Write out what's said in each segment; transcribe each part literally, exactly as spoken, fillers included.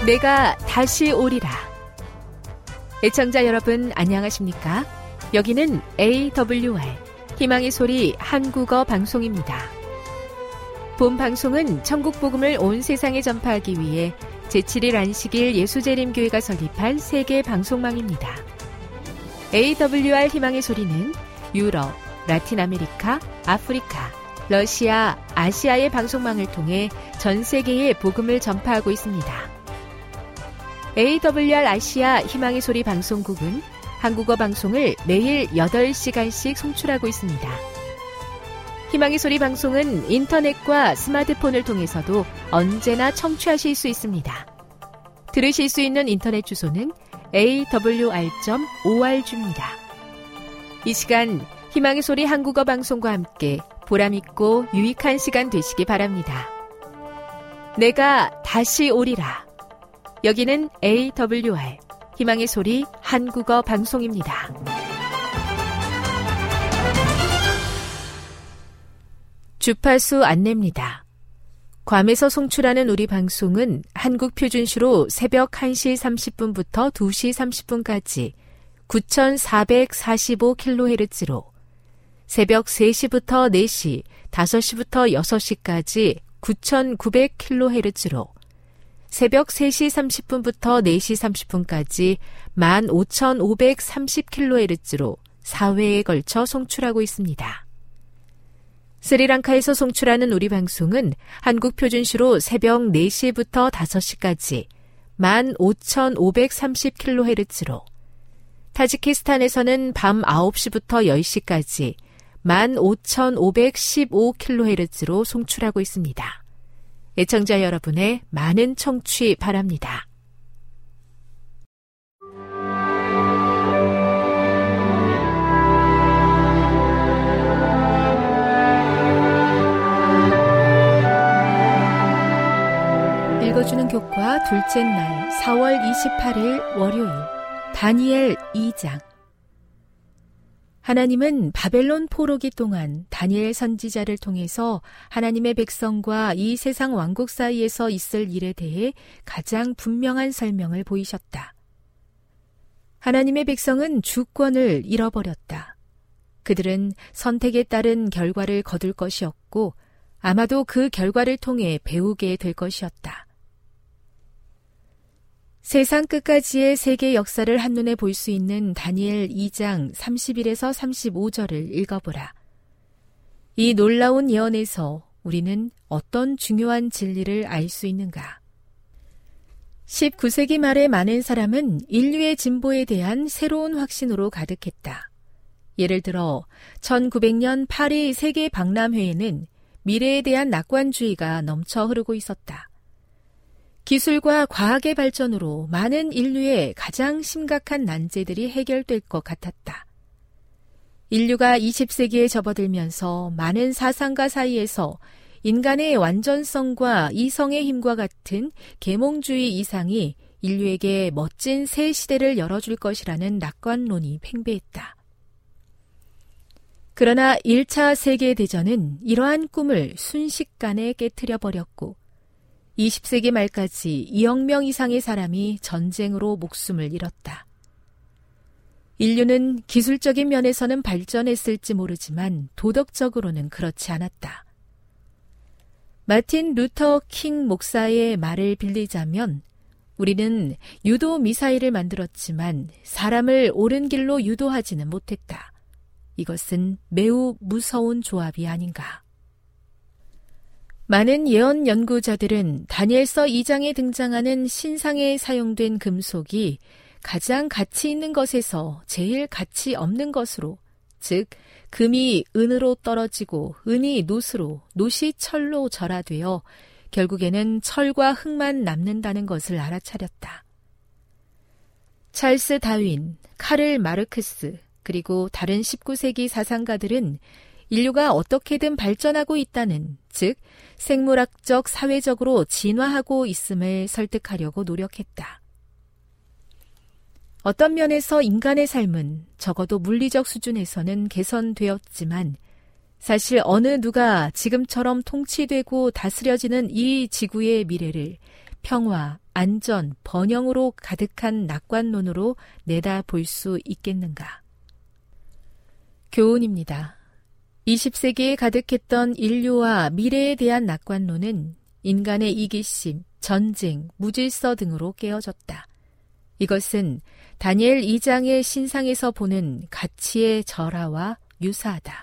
내가 다시 오리라. 애청자 여러분 안녕하십니까? 여기는 에이더블유알 희망의 소리 한국어 방송입니다. 본 방송은 천국 복음을 온 세상에 전파하기 위해 제칠 일 안식일 예수재림교회가 설립한 세계 방송망입니다. 에이더블유알 희망의 소리는 유럽, 라틴 아메리카, 아프리카, 러시아, 아시아의 방송망을 통해 전 세계에 복음을 전파하고 있습니다. 에이더블유알 아시아 희망의 소리 방송국은 한국어 방송을 매일 여덟 시간씩 송출하고 있습니다. 희망의 소리 방송은 인터넷과 스마트폰을 통해서도 언제나 청취하실 수 있습니다. 들으실 수 있는 인터넷 주소는 에이더블유알 닷 오알지입니다. 이 시간 희망의 소리 한국어 방송과 함께 보람있고 유익한 시간 되시기 바랍니다. 내가 다시 오리라. 여기는 에이더블유알 희망의 소리 한국어 방송입니다. 주파수 안내입니다. 괌에서 송출하는 우리 방송은 한국 표준시로 새벽 한 시 삼십 분부터 두 시 삼십 분까지 구천사백사십오 킬로헤르츠로, 새벽 세 시부터 네 시, 다섯 시부터 여섯 시까지 구천구백 킬로헤르츠로, 새벽 세 시 삼십 분부터 네 시 삼십 분까지 만 오천오백삼십 킬로헤르츠로 사 회에 걸쳐 송출하고 있습니다. 스리랑카에서 송출하는 우리 방송은 한국 표준시로 새벽 네 시부터 다섯 시까지 만 오천오백삼십 킬로헤르츠로, 타지키스탄에서는 밤 아홉 시부터 열 시까지 만 오천오백십오 킬로헤르츠로 송출하고 있습니다. 애청자 여러분의 많은 청취 바랍니다. 읽어주는 교과 둘째 날 사월 이십팔일 월요일, 다니엘 이 장. 하나님은 바벨론 포로기 동안 다니엘 선지자를 통해서 하나님의 백성과 이 세상 왕국 사이에서 있을 일에 대해 가장 분명한 설명을 보이셨다. 하나님의 백성은 주권을 잃어버렸다. 그들은 선택에 따른 결과를 거둘 것이었고 아마도 그 결과를 통해 배우게 될 것이었다. 세상 끝까지의 세계 역사를 한눈에 볼 수 있는 다니엘 이 장 삼십일에서 삼십오 절을 읽어보라. 이 놀라운 예언에서 우리는 어떤 중요한 진리를 알 수 있는가? 십구 세기 말의 많은 사람은 인류의 진보에 대한 새로운 확신으로 가득했다. 예를 들어 천구백 년 파리 세계 박람회에는 미래에 대한 낙관주의가 넘쳐 흐르고 있었다. 기술과 과학의 발전으로 많은 인류의 가장 심각한 난제들이 해결될 것 같았다. 인류가 이십 세기에 접어들면서 많은 사상가 사이에서 인간의 완전성과 이성의 힘과 같은 계몽주의 이상이 인류에게 멋진 새 시대를 열어줄 것이라는 낙관론이 팽배했다. 그러나 일 차 세계대전은 이러한 꿈을 순식간에 깨트려 버렸고 이십 세기 말까지 이억 명 이상의 사람이 전쟁으로 목숨을 잃었다. 인류는 기술적인 면에서는 발전했을지 모르지만 도덕적으로는 그렇지 않았다. 마틴 루터 킹 목사의 말을 빌리자면 우리는 유도 미사일을 만들었지만 사람을 옳은 길로 유도하지는 못했다. 이것은 매우 무서운 조합이 아닌가. 많은 예언 연구자들은 다니엘서 이 장에 등장하는 신상에 사용된 금속이 가장 가치 있는 것에서 제일 가치 없는 것으로, 즉 금이 은으로 떨어지고 은이 노스로, 노시 철로 절하되어 결국에는 철과 흙만 남는다는 것을 알아차렸다. 찰스 다윈, 카를 마르크스, 그리고 다른 십구 세기 사상가들은 인류가 어떻게든 발전하고 있다는, 즉 생물학적, 사회적으로 진화하고 있음을 설득하려고 노력했다. 어떤 면에서 인간의 삶은 적어도 물리적 수준에서는 개선되었지만 사실 어느 누가 지금처럼 통치되고 다스려지는 이 지구의 미래를 평화, 안전, 번영으로 가득한 낙관론으로 내다볼 수 있겠는가? 교훈입니다. 이십 세기에 가득했던 인류와 미래에 대한 낙관론은 인간의 이기심, 전쟁, 무질서 등으로 깨어졌다. 이것은 다니엘 이 장의 신상에서 보는 가치의 절하와 유사하다.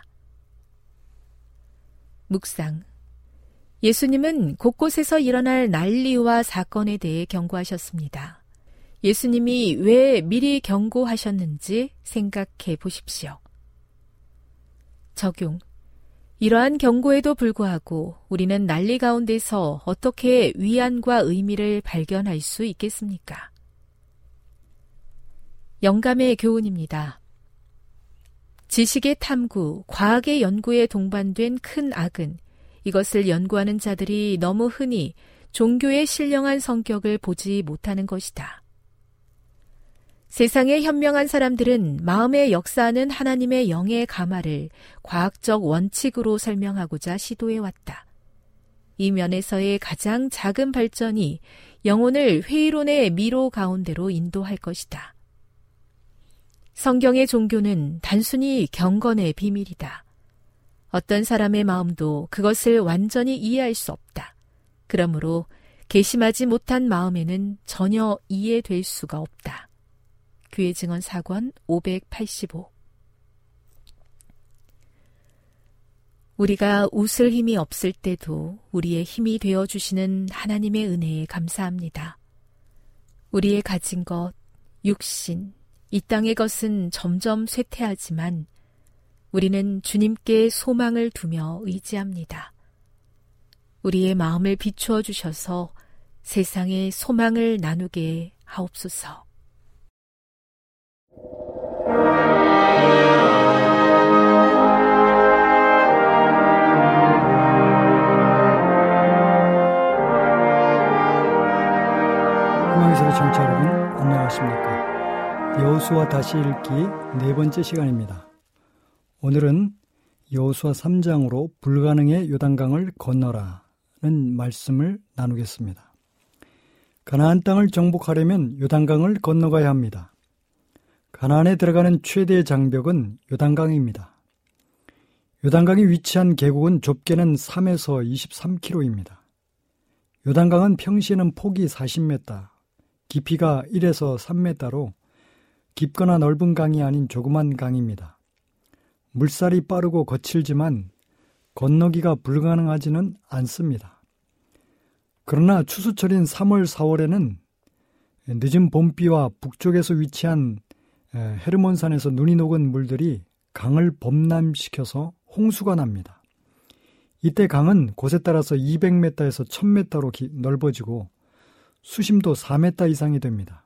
묵상. 예수님은 곳곳에서 일어날 난리와 사건에 대해 경고하셨습니다. 예수님이 왜 미리 경고하셨는지 생각해 보십시오. 적용. 이러한 경고에도 불구하고 우리는 난리 가운데서 어떻게 위안과 의미를 발견할 수 있겠습니까? 영감의 교훈입니다. 지식의 탐구, 과학의 연구에 동반된 큰 악은 이것을 연구하는 자들이 너무 흔히 종교의 신령한 성격을 보지 못하는 것이다. 세상의 현명한 사람들은 마음에 역사하는 하나님의 영의 가마를 과학적 원칙으로 설명하고자 시도해왔다. 이 면에서의 가장 작은 발전이 영혼을 회의론의 미로 가운데로 인도할 것이다. 성경의 종교는 단순히 경건의 비밀이다. 어떤 사람의 마음도 그것을 완전히 이해할 수 없다. 그러므로 개심하지 못한 마음에는 전혀 이해될 수가 없다. 교회 증언 사 권 오백팔십오. 우리가 웃을 힘이 없을 때도 우리의 힘이 되어주시는 하나님의 은혜에 감사합니다. 우리의 가진 것, 육신, 이 땅의 것은 점점 쇠퇴하지만 우리는 주님께 소망을 두며 의지합니다. 우리의 마음을 비추어 주셔서 세상에 소망을 나누게 하옵소서. 희망의 청취자 여러분, 안녕하십니까? 여호수아 다시 읽기 네 번째 시간입니다. 오늘은 여호수아 삼 장으로 불가능의 요단강을 건너라는 말씀을 나누겠습니다. 가나안 땅을 정복하려면 요단강을 건너가야 합니다. 가나안에 들어가는 최대의 장벽은 요단강입니다. 요단강이 위치한 계곡은 좁게는 삼에서 이십삼 킬로미터입니다. 요단강은 평시에는 폭이 사십 미터, 깊이가 일에서 삼 미터로 깊거나 넓은 강이 아닌 조그만 강입니다. 물살이 빠르고 거칠지만 건너기가 불가능하지는 않습니다. 그러나 추수철인 삼월, 사월에는 늦은 봄비와 북쪽에서 위치한 헤르몬산에서 눈이 녹은 물들이 강을 범람시켜서 홍수가 납니다. 이때 강은 곳에 따라서 이백 미터에서 천 미터로 넓어지고 수심도 사 미터 이상이 됩니다.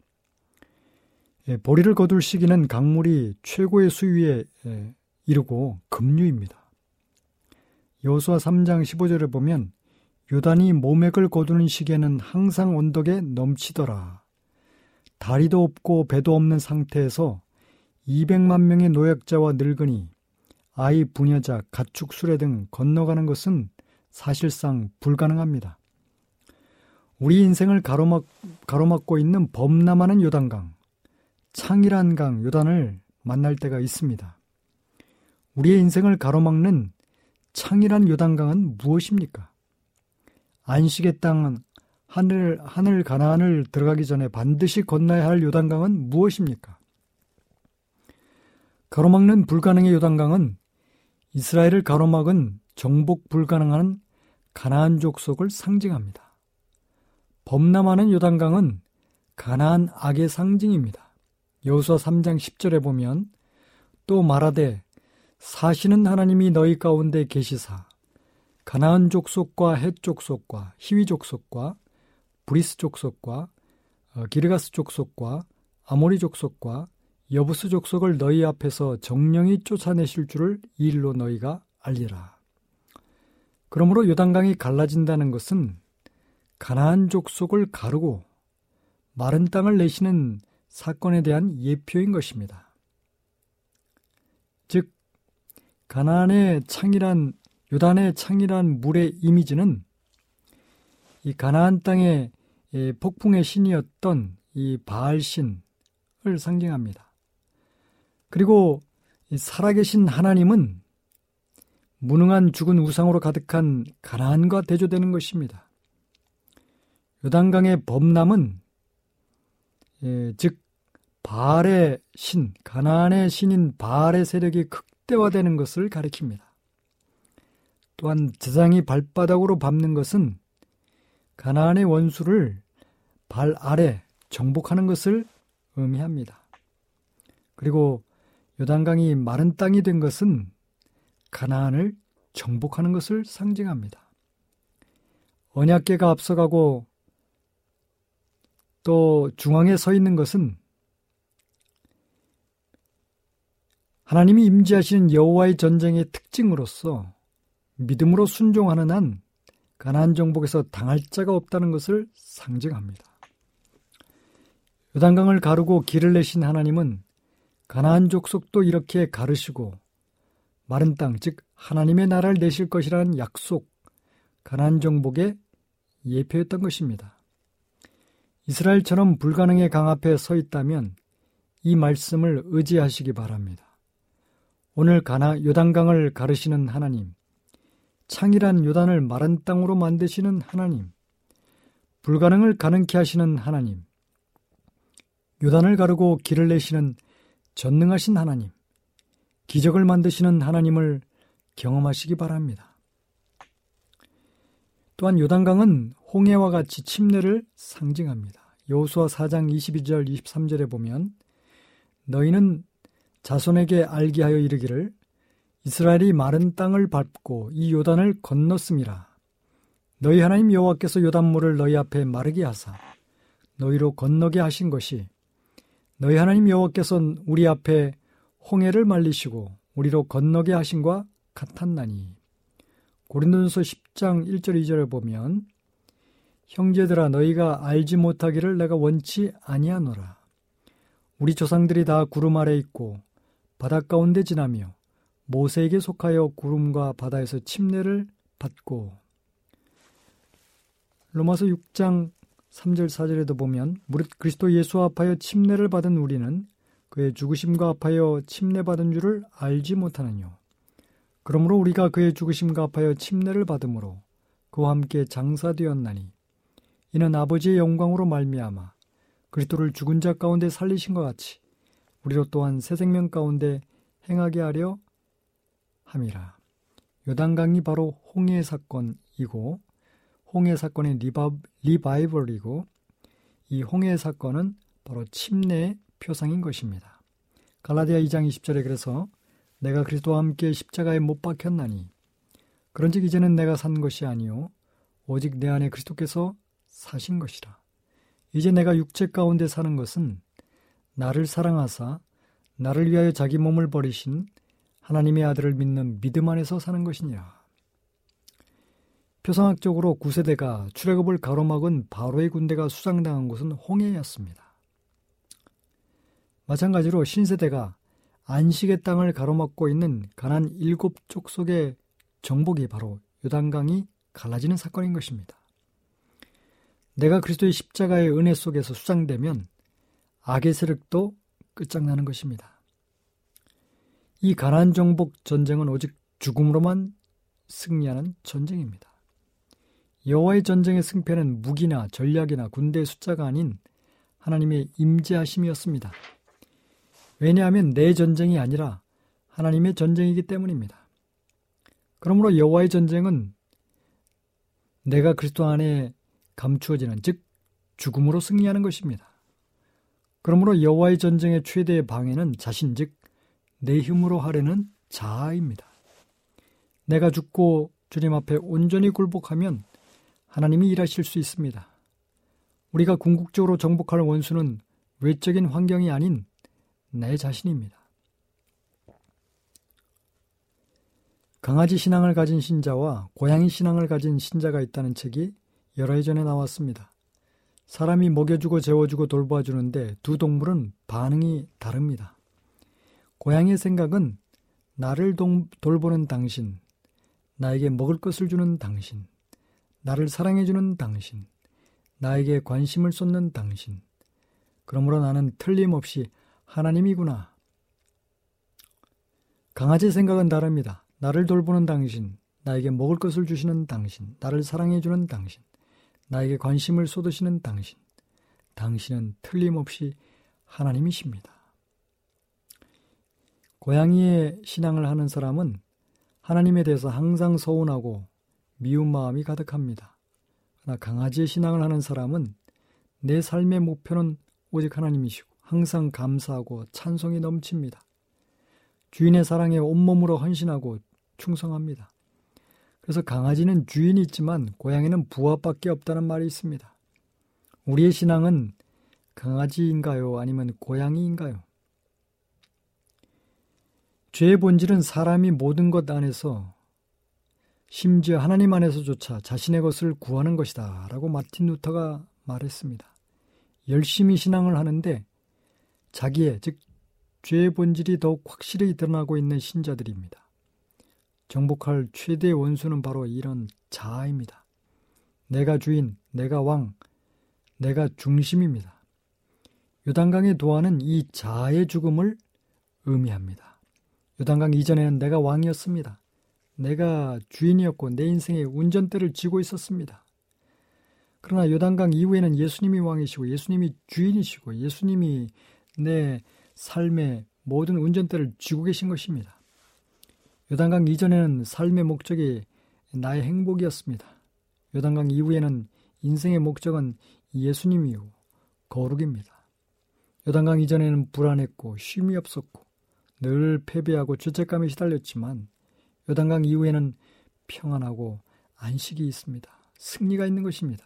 보리를 거둘 시기는 강물이 최고의 수위에 이르고 급류입니다. 여호수아 삼 장 십오 절에 보면 요단이 모맥을 거두는 시기에는 항상 언덕에 넘치더라. 다리도 없고 배도 없는 상태에서 이백만 명의 노약자와 늙은이, 아이, 부녀자, 가축, 수레 등 건너가는 것은 사실상 불가능합니다. 우리 인생을 가로막, 가로막고 있는 범람하는 요단강, 창이란 강 요단을 만날 때가 있습니다. 우리의 인생을 가로막는 창이란 요단강은 무엇입니까? 안식의 땅 하늘, 하늘 가나안을 들어가기 전에 반드시 건너야 할 요단강은 무엇입니까? 가로막는 불가능의 요단강은 이스라엘을 가로막은 정복 불가능한 가나안 족속을 상징합니다. 범람하는 요단강은 가나안 악의 상징입니다. 여호수아 삼 장 십 절에 보면 또 말하되 사시는 하나님이 너희 가운데 계시사 가나안 족속과 헷 족속과 히위 족속과 브리스 족속과 기르가스 족속과 아모리 족속과 여부스 족속을 너희 앞에서 정령이 쫓아내실 줄을 이 일로 너희가 알리라. 그러므로 요단강이 갈라진다는 것은 가나안 족속을 가르고 마른 땅을 내시는 사건에 대한 예표인 것입니다. 즉 가나안의 창이란 요단의 창이란 물의 이미지는 이 가나안 땅에 이 폭풍의 신이었던 이 바알신을 상징합니다. 그리고 이 살아계신 하나님은 무능한 죽은 우상으로 가득한 가나안과 대조되는 것입니다. 요단강의 범람은 예, 즉 바알의 신, 가나안의 신인 바알의 세력이 극대화되는 것을 가리킵니다. 또한 재상이 발바닥으로 밟는 것은 가나안의 원수를 발 아래 정복하는 것을 의미합니다. 그리고 요단강이 마른 땅이 된 것은 가나안을 정복하는 것을 상징합니다. 언약궤가 앞서가고 또 중앙에 서 있는 것은 하나님이 임재하시는 여호와의 전쟁의 특징으로서 믿음으로 순종하는 한 가나안 정복에서 당할 자가 없다는 것을 상징합니다. 요단강을 가르고 길을 내신 하나님은 가나안 족속도 이렇게 가르시고 마른 땅, 즉 하나님의 나라를 내실 것이라는 약속, 가나안 정복의 예표였던 것입니다. 이스라엘처럼 불가능의 강 앞에 서 있다면 이 말씀을 의지하시기 바랍니다. 오늘 가나 요단강을 가르시는 하나님, 창이란 요단을 마른 땅으로 만드시는 하나님, 불가능을 가능케 하시는 하나님, 요단을 가르고 길을 내시는 전능하신 하나님, 기적을 만드시는 하나님을 경험하시기 바랍니다. 또한 요단강은 홍해와 같이 침례를 상징합니다. 여호수아 사 장 이십이 절 이십삼 절에 보면 너희는 자손에게 알게 하여 이르기를 이스라엘이 마른 땅을 밟고 이 요단을 건넜음이라. 너희 하나님 여호와께서 요단물을 너희 앞에 마르게 하사 너희로 건너게 하신 것이 너희 하나님 여호와께서 우리 앞에 홍해를 말리시고 우리로 건너게 하신과 같았나니. 고린도전서 십 장 일 절 이 절에 보면 형제들아 너희가 알지 못하기를 내가 원치 아니하노라. 우리 조상들이 다 구름 아래 있고 바다 가운데 지나며 모세에게 속하여 구름과 바다에서 침례를 받고. 로마서 육 장 삼 절 사 절에도 보면 무릇 그리스도 예수와 합하여 침례를 받은 우리는 그의 죽으심과 합하여 침례받은 줄을 알지 못하느뇨. 그러므로 우리가 그의 죽으심과 합하여 침례를 받음으로 그와 함께 장사되었나니 이는 아버지의 영광으로 말미암아 그리스도를 죽은 자 가운데 살리신 것 같이 우리로 또한 새 생명 가운데 행하게 하려 함이라. 요단강이 바로 홍해 사건이고 홍해 사건의 리바, 리바이벌이고 이 홍해 사건은 바로 침례의 표상인 것입니다. 갈라디아 이 장 이십 절에 그래서 내가 그리스도와 함께 십자가에 못 박혔나니 그런즉 이제는 내가 산 것이 아니요 오직 내 안에 그리스도께서 사신 것이라. 이제 내가 육체 가운데 사는 것은 나를 사랑하사 나를 위하여 자기 몸을 버리신 하나님의 아들을 믿는 믿음 안에서 사는 것이니라. 표상학적으로 구세대가 출애굽을 가로막은 바로의 군대가 수장당한 곳은 홍해였습니다. 마찬가지로 신세대가 안식의 땅을 가로막고 있는 가나안 일곱 족속의 정복이 바로 요단강이 갈라지는 사건인 것입니다. 내가 그리스도의 십자가의 은혜 속에서 수장되면 악의 세력도 끝장나는 것입니다. 이 가나안 정복 전쟁은 오직 죽음으로만 승리하는 전쟁입니다. 여호와의 전쟁의 승패는 무기나 전략이나 군대의 숫자가 아닌 하나님의 임재하심이었습니다. 왜냐하면 내 전쟁이 아니라 하나님의 전쟁이기 때문입니다. 그러므로 여호와의 전쟁은 내가 그리스도 안에 감추어지는 즉 죽음으로 승리하는 것입니다. 그러므로 여호와의 전쟁의 최대의 방해는 자신 즉 내 힘으로 하려는 자아입니다. 내가 죽고 주님 앞에 온전히 굴복하면 하나님이 일하실 수 있습니다. 우리가 궁극적으로 정복할 원수는 외적인 환경이 아닌 내 자신입니다. 강아지 신앙을 가진 신자와 고양이 신앙을 가진 신자가 있다는 책이 여러 해 전에 나왔습니다. 사람이 먹여주고 재워주고 돌봐주는데 두 동물은 반응이 다릅니다. 고양이의 생각은 나를 동, 돌보는 당신, 나에게 먹을 것을 주는 당신, 나를 사랑해주는 당신, 나에게 관심을 쏟는 당신. 그러므로 나는 틀림없이 하나님이구나. 강아지 생각은 다릅니다. 나를 돌보는 당신, 나에게 먹을 것을 주시는 당신, 나를 사랑해주는 당신, 나에게 관심을 쏟으시는 당신. 당신은 틀림없이 하나님이십니다. 고양이의 신앙을 하는 사람은 하나님에 대해서 항상 서운하고 미운 마음이 가득합니다. 그러나 강아지의 신앙을 하는 사람은 내 삶의 목표는 오직 하나님이시고 항상 감사하고 찬송이 넘칩니다. 주인의 사랑에 온몸으로 헌신하고 충성합니다. 그래서 강아지는 주인이 있지만 고양이는 부하밖에 없다는 말이 있습니다. 우리의 신앙은 강아지인가요? 아니면 고양이인가요? 죄의 본질은 사람이 모든 것 안에서 심지어 하나님 안에서조차 자신의 것을 구하는 것이다 라고 마틴 루터가 말했습니다. 열심히 신앙을 하는데 자기의, 즉 죄의 본질이 더욱 확실히 드러나고 있는 신자들입니다. 정복할 최대의 원수는 바로 이런 자아입니다. 내가 주인, 내가 왕, 내가 중심입니다. 요단강의 도화는 이 자아의 죽음을 의미합니다. 요단강 이전에는 내가 왕이었습니다. 내가 주인이었고 내 인생의 운전대를 쥐고 있었습니다. 그러나 요단강 이후에는 예수님이 왕이시고 예수님이 주인이시고 예수님이 내 삶의 모든 운전대를 쥐고 계신 것입니다. 요단강 이전에는 삶의 목적이 나의 행복이었습니다. 요단강 이후에는 인생의 목적은 예수님이요 거룩입니다. 요단강 이전에는 불안했고 쉼이 없었고 늘 패배하고 죄책감에 시달렸지만 요단강 이후에는 평안하고 안식이 있습니다. 승리가 있는 것입니다.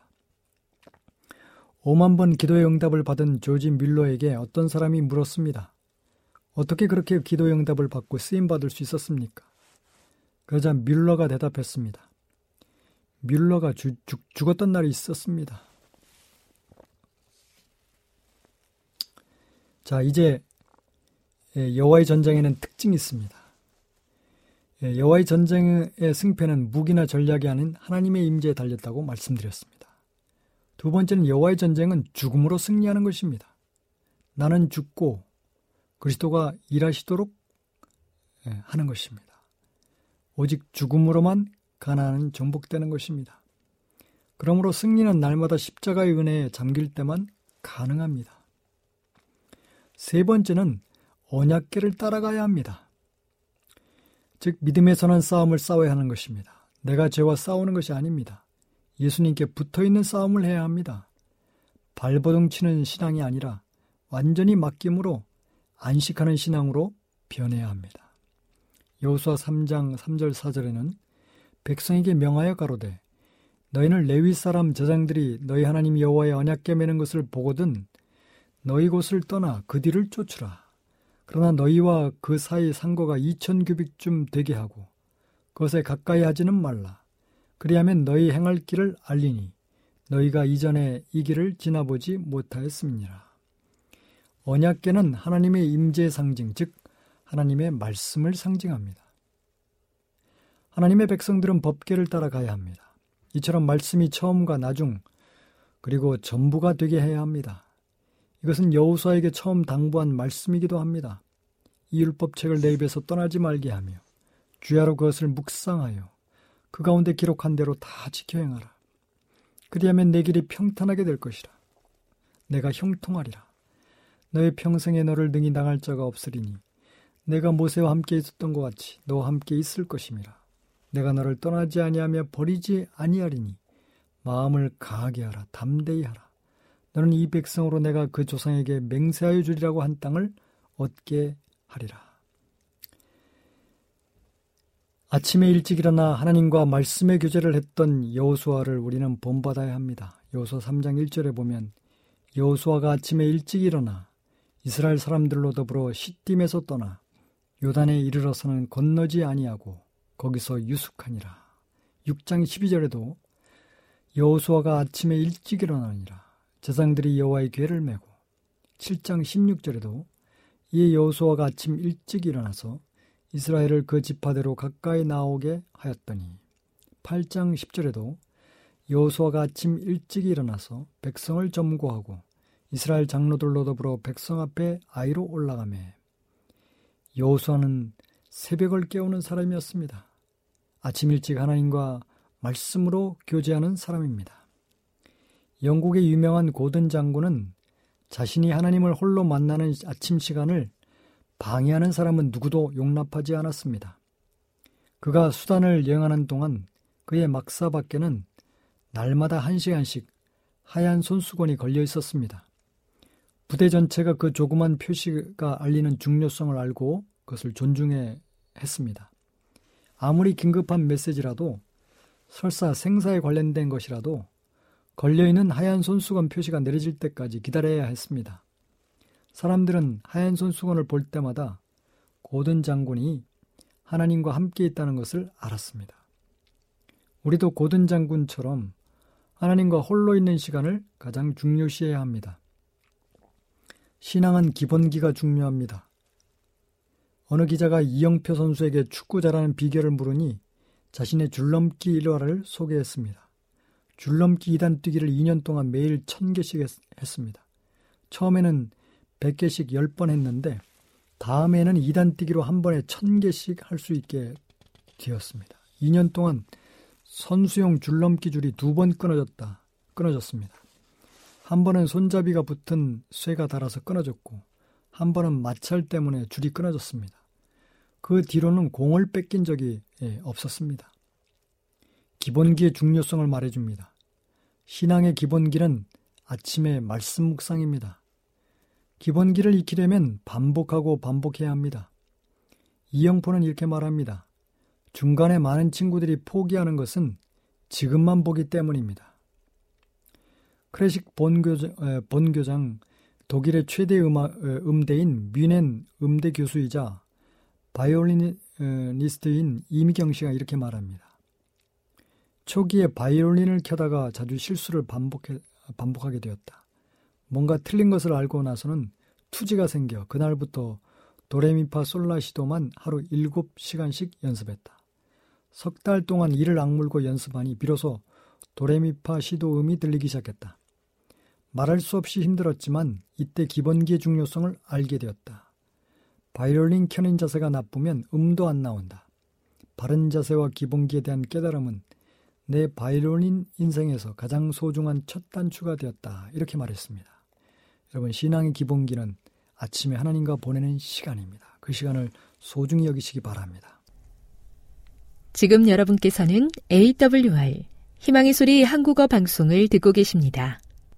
오만 번 기도의 응답을 받은 조지 뮬러에게 어떤 사람이 물었습니다. 어떻게 그렇게 기도의 응답을 받고 쓰임받을 수 있었습니까? 그러자 뮬러가 대답했습니다. 뮬러가 주, 죽, 죽었던 날이 있었습니다. 자, 이제 여호와의 전쟁에는 특징이 있습니다. 여호와의 전쟁의 승패는 무기나 전략이 아닌 하나님의 임재에 달렸다고 말씀드렸습니다. 두 번째는 여호와의 전쟁은 죽음으로 승리하는 것입니다. 나는 죽고 그리스도가 일하시도록 하는 것입니다. 오직 죽음으로만 가나안은 정복되는 것입니다. 그러므로 승리는 날마다 십자가의 은혜에 잠길 때만 가능합니다. 세 번째는 언약궤를 따라가야 합니다. 즉 믿음의 선한 싸움을 싸워야 하는 것입니다. 내가 죄와 싸우는 것이 아닙니다. 예수님께 붙어있는 싸움을 해야 합니다. 발버둥 치는 신앙이 아니라 완전히 맡김으로 안식하는 신앙으로 변해야 합니다. 여호수아 삼 장 삼 절 사 절에는 백성에게 명하여 가로되 너희는 레위 사람 제장들이 너희 하나님 여호와의 언약궤 매는 것을 보거든 너희 곳을 떠나 그 뒤를 쫓으라. 그러나 너희와 그 사이 상거가 이천 규빗쯤 되게 하고 그것에 가까이 하지는 말라. 그리하면 너희 행할 길을 알리니 너희가 이전에 이 길을 지나보지 못하였음이니라. 언약궤는 하나님의 임재의 상징, 즉 하나님의 말씀을 상징합니다. 하나님의 백성들은 법궤를 따라가야 합니다. 이처럼 말씀이 처음과 나중 그리고 전부가 되게 해야 합니다. 이것은 여호수아에게 처음 당부한 말씀이기도 합니다. 이 율법책을 내 입에서 떠나지 말게 하며 주야로 그것을 묵상하여 그 가운데 기록한 대로 다 지켜 행하라. 그리하면 내 길이 평탄하게 될 것이라. 내가 형통하리라. 너의 평생에 너를 능히 당할 자가 없으리니 내가 모세와 함께 있었던 것 같이 너와 함께 있을 것임이라. 내가 너를 떠나지 아니하며 버리지 아니하리니 마음을 강하게 하라. 담대히 하라. 너는 이 백성으로 내가 그 조상에게 맹세하여 주리라고 한 땅을 얻게 하리라. 아침에 일찍 일어나 하나님과 말씀의 교제를 했던 여호수아를 우리는 본받아야 합니다. 여호수아 삼 장 일 절에 보면 여호수아가 아침에 일찍 일어나 이스라엘 사람들로 더불어 시딤에서 떠나 요단에 이르러서는 건너지 아니하고 거기서 유숙하니라. 육 장 십이 절에도 여호수아가 아침에 일찍 일어나니라. 제사장들이 여호와의 궤를 메고 칠 장 십육 절에도 이에 여호수아가 아침 일찍 일어나서 이스라엘을 그 지파대로 가까이 나오게 하였더니 팔 장 십 절에도 여호수아가 아침 일찍 일어나서 백성을 점거하고 이스라엘 장로들로 더불어 백성 앞에 아이로 올라가매. 여호수아는 새벽을 깨우는 사람이었습니다. 아침 일찍 하나님과 말씀으로 교제하는 사람입니다. 영국의 유명한 고든 장군은 자신이 하나님을 홀로 만나는 아침 시간을 방해하는 사람은 누구도 용납하지 않았습니다. 그가 수단을 여행하는 동안 그의 막사 밖에는 날마다 한 시간씩 하얀 손수건이 걸려 있었습니다. 부대 전체가 그 조그만 표시가 알리는 중요성을 알고 그것을 존중해 했습니다. 아무리 긴급한 메시지라도, 설사 생사에 관련된 것이라도 걸려있는 하얀 손수건 표시가 내려질 때까지 기다려야 했습니다. 사람들은 하얀 손수건을 볼 때마다 고든 장군이 하나님과 함께 있다는 것을 알았습니다. 우리도 고든 장군처럼 하나님과 홀로 있는 시간을 가장 중요시해야 합니다. 신앙은 기본기가 중요합니다. 어느 기자가 이영표 선수에게 축구 잘하는 비결을 물으니 자신의 줄넘기 일화를 소개했습니다. 줄넘기 이 단 뛰기를 이 년 동안 매일 천 개씩 했, 했습니다. 처음에는 백 개씩 열 번 했는데 다음에는 이 단 뛰기로 한 번에 천 개씩 할 수 있게 되었습니다. 이 년 동안 선수용 줄넘기 줄이 두 번 끊어졌다. 끊어졌습니다. 한 번은 손잡이가 붙은 쇠가 닳아서 끊어졌고 한 번은 마찰 때문에 줄이 끊어졌습니다. 그 뒤로는 공을 뺏긴 적이 없었습니다. 기본기의 중요성을 말해줍니다. 신앙의 기본기는 아침의 말씀 묵상입니다. 기본기를 익히려면 반복하고 반복해야 합니다. 이영포는 이렇게 말합니다. 중간에 많은 친구들이 포기하는 것은 지금만 보기 때문입니다. 크래식 본교장, 본교장 독일의 최대 음악, 음대인 뮌헨 음대 교수이자 바이올리니스트인 이미경 씨가 이렇게 말합니다. 초기에 바이올린을 켜다가 자주 실수를 반복해, 반복하게 되었다. 뭔가 틀린 것을 알고 나서는 투지가 생겨 그날부터 도레미파 솔라시도만 하루 일곱 시간씩 연습했다. 석 달 동안 이를 악물고 연습하니 비로소 도레미파 시도 음이 들리기 시작했다. 말할 수 없이 힘들었지만 이때 기본기의 중요성을 알게 되었다. 바이올린 켜는 자세가 나쁘면 음도 안 나온다. 바른 자세와 기본기에 대한 깨달음은 내 바이올린 인생에서 가장 소중한 첫 단추가 되었다. 이렇게 말했습니다. 여러분, 신앙의 기본기는 아침에 하나님과 보내는 시간입니다. 그 시간을 소중히 여기시기 바랍니다. 지금 여러분께서는 에이더블유알 희망의 소리 한국어 방송을 듣고 계십니다.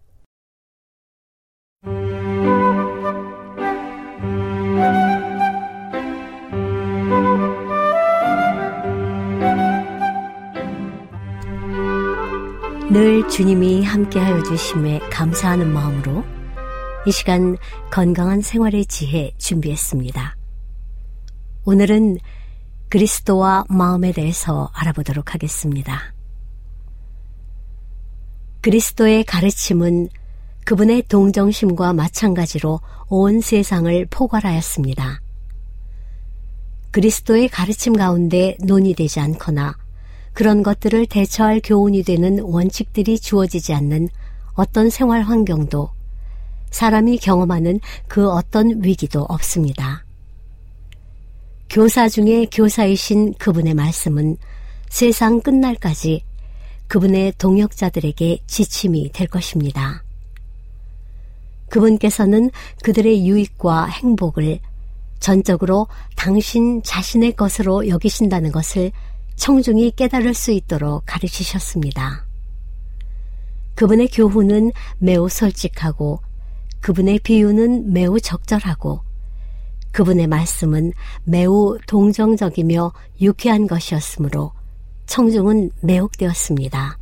늘 주님이 함께하여 주심에 감사하는 마음으로 이 시간 건강한 생활의 지혜 준비했습니다. 오늘은 그리스도와 마음에 대해서 알아보도록 하겠습니다. 그리스도의 가르침은 그분의 동정심과 마찬가지로 온 세상을 포괄하였습니다. 그리스도의 가르침 가운데 논의되지 않거나 그런 것들을 대처할 교훈이 되는 원칙들이 주어지지 않는 어떤 생활 환경도 사람이 경험하는 그 어떤 위기도 없습니다. 교사 중에 교사이신 그분의 말씀은 세상 끝날까지 그분의 동역자들에게 지침이 될 것입니다. 그분께서는 그들의 유익과 행복을 전적으로 당신 자신의 것으로 여기신다는 것을 청중이 깨달을 수 있도록 가르치셨습니다. 그분의 교훈은 매우 솔직하고 그분의 비유는 매우 적절하고 그분의 말씀은 매우 동정적이며 유쾌한 것이었으므로 청중은 매혹되었습니다.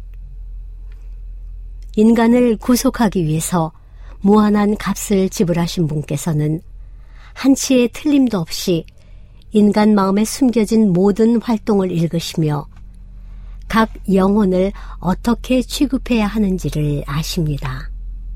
인간을 구속하기 위해서 무한한 값을 지불하신 분께서는 한치의 틀림도 없이 인간 마음에 숨겨진 모든 활동을 읽으시며 각 영혼을 어떻게 취급해야 하는지를 아십니다.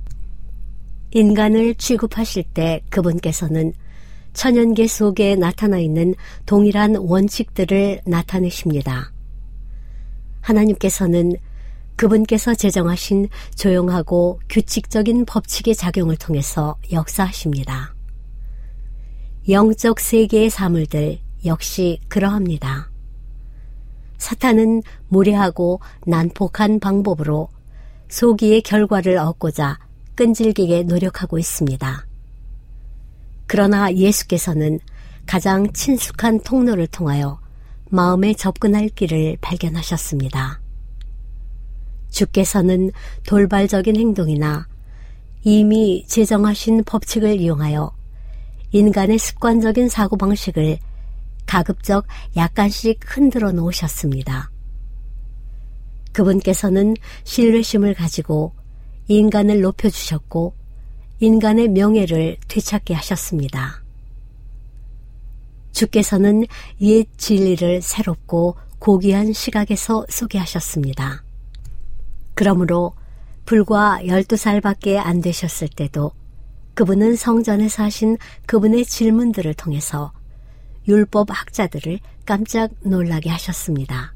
인간을 취급하실 때 그분께서는 천연계 속에 나타나 있는 동일한 원칙들을 나타내십니다. 하나님께서는 그분께서 제정하신 조용하고 규칙적인 법칙의 작용을 통해서 역사하십니다. 영적 세계의 사물들 역시 그러합니다. 사탄은 무례하고 난폭한 방법으로 소기의 결과를 얻고자 끈질기게 노력하고 있습니다. 그러나 예수께서는 가장 친숙한 통로를 통하여 마음에 접근할 길을 발견하셨습니다. 주께서는 돌발적인 행동이나 이미 제정하신 법칙을 이용하여 인간의 습관적인 사고방식을 가급적 약간씩 흔들어 놓으셨습니다. 그분께서는 신뢰심을 가지고 인간을 높여주셨고 인간의 명예를 되찾게 하셨습니다. 주께서는 옛 진리를 새롭고 고귀한 시각에서 소개하셨습니다. 그러므로 불과 열두 살밖에 안 되셨을 때도 그분은 성전에서 하신 그분의 질문들을 통해서 율법 학자들을 깜짝 놀라게 하셨습니다.